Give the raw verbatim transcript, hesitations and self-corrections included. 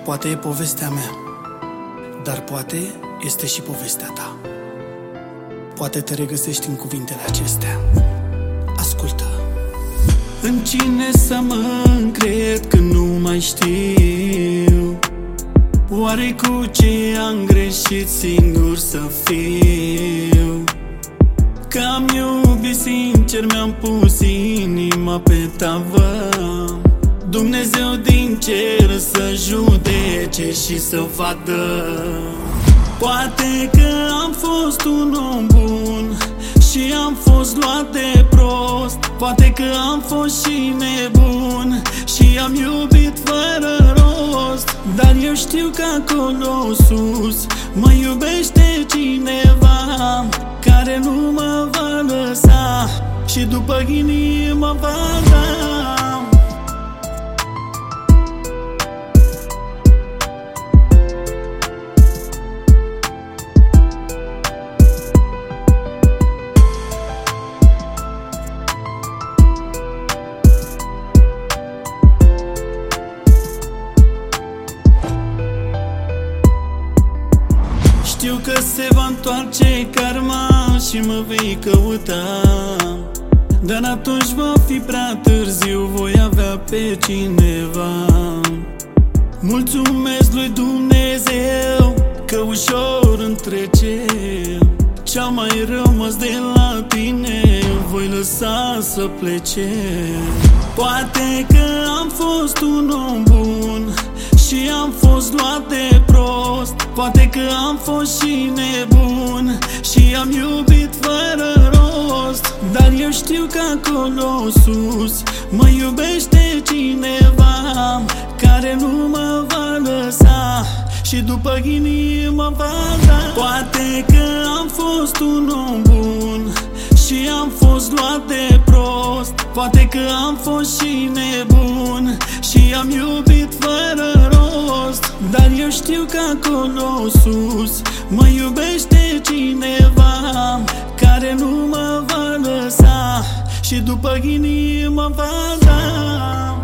Poate e povestea mea, dar poate este și povestea ta. Poate te regăsești în cuvintele acestea. Ascultă. În cine să mă încred când nu mai știu? Oare cu ce am greșit singur să fiu? Că am iubit sincer, mi-am pus inima pe tavă. Dumnezeu din cer să judece și să vadă. Poate că am fost un om bun și am fost luat de prost. Poate că am fost și nebun și am iubit fără rost. Dar eu știu că acolo sus mă iubește cineva care nu mă va lăsa și după inimă va da. Știu că se va întoarce karma și mă vei căuta, dar atunci va fi prea târziu, voi avea pe cineva. Mulțumesc lui Dumnezeu că ușor îmi trece ce-a mai rămas de la tine, voi lăsa să plece. Poate că am fost un om bun și am fost luat de prost. Poate că am fost și nebun și am iubit fără rost. Dar eu știu că acolo sus mă iubește cineva care nu mă va lăsa și după inimă va da. Poate că am fost un om bun și am fost luat de prost. Poate că am fost și nebun și am iubit fără rost. Dar eu știu că acolo sus mă iubește cineva care nu mă va lăsa și după inimă va da.